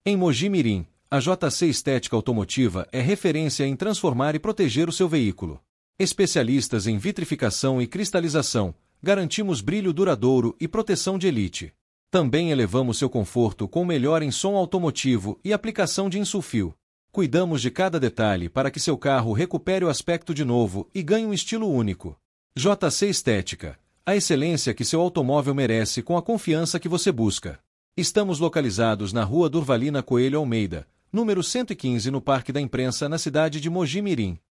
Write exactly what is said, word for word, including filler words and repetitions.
Em Mogi Mirim, a J C Estética Automotiva é referência em transformar e proteger o seu veículo. Especialistas em vitrificação e cristalização, garantimos brilho duradouro e proteção de elite. Também elevamos seu conforto com melhor em som automotivo e aplicação de insulfio. Cuidamos de cada detalhe para que seu carro recupere o aspecto de novo e ganhe um estilo único. J C Estética, a excelência que seu automóvel merece com a confiança que você busca. Estamos localizados na Rua Durvalina Coelho Almeida, número cento e quinze, no Parque da Imprensa, na cidade de Mogi Mirim.